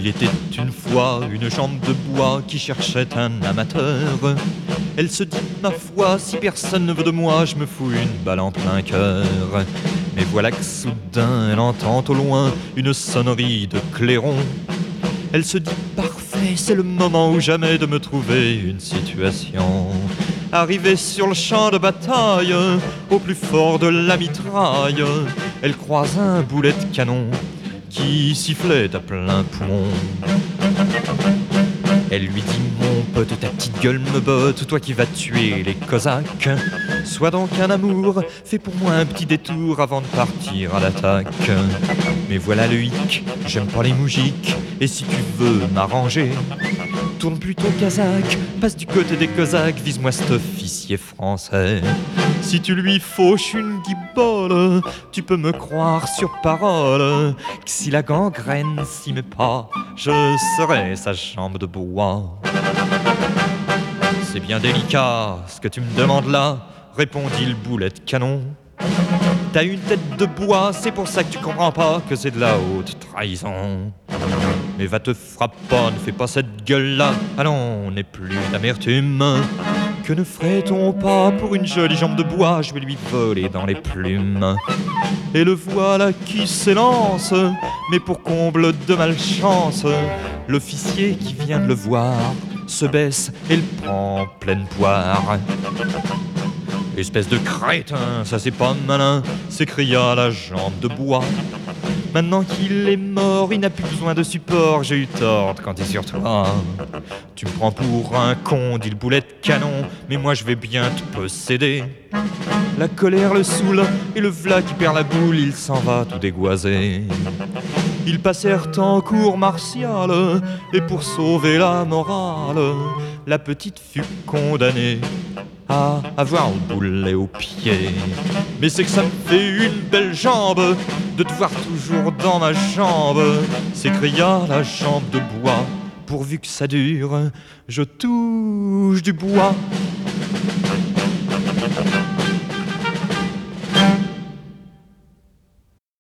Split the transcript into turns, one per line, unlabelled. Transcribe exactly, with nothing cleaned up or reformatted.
Il était une fois une jambe de bois qui cherchait un amateur. Elle se dit, ma foi, si personne ne veut de moi, je me fous une balle en plein cœur. Mais voilà que soudain elle entend au loin une sonnerie de clairon. Elle se dit, parfait, c'est le moment ou jamais de me trouver une situation. Arrivée sur le champ de bataille, au plus fort de la mitraille, elle croise un boulet de canon qui sifflait à plein poumon. Elle lui dit, mon pote, ta petite gueule me botte, toi qui vas tuer les Cosaques. Sois donc un amour, fais pour moi un petit détour avant de partir à l'attaque. Mais voilà le hic, j'aime pas les moujiks, et si tu veux m'arranger, tourne plutôt kazakh, passe du côté des Cosaques, vise-moi cet officier français. Si tu lui fauches une guibole, tu peux me croire sur parole que si la gangrène s'y met pas, je serai sa jambe de bois. C'est bien délicat ce que tu me demandes là, répondit le boulet de canon. T'as une tête de bois, c'est pour ça que tu comprends pas que c'est de la haute trahison. Mais va te frapper pas, ne fais pas cette gueule-là, allons, n'aie plus d'amertume. Que ne ferait-on pas pour une jolie jambe de bois, je vais lui voler dans les plumes. Et le voilà qui s'élance, mais pour comble de malchance, l'officier qui vient de le voir se baisse et le prend en pleine poire. Espèce de crétin, ça c'est pas malin, s'écria la jambe de bois. Maintenant qu'il est mort, il n'a plus besoin de support, j'ai eu tort de compter sur toi. Tu me prends pour un con, dit le boulet de canon, mais moi je vais bien te posséder. La colère le saoule, et le v'là qui perd la boule, il s'en va tout dégoisé. Ils passèrent en cour martiale, et pour sauver la morale, la petite fut condamnée à avoir le boulet au pied. Mais c'est que ça me fait une belle jambe de te voir toujours dans ma jambe, s'écria la jambe de bois. Pourvu que ça dure, je touche du bois.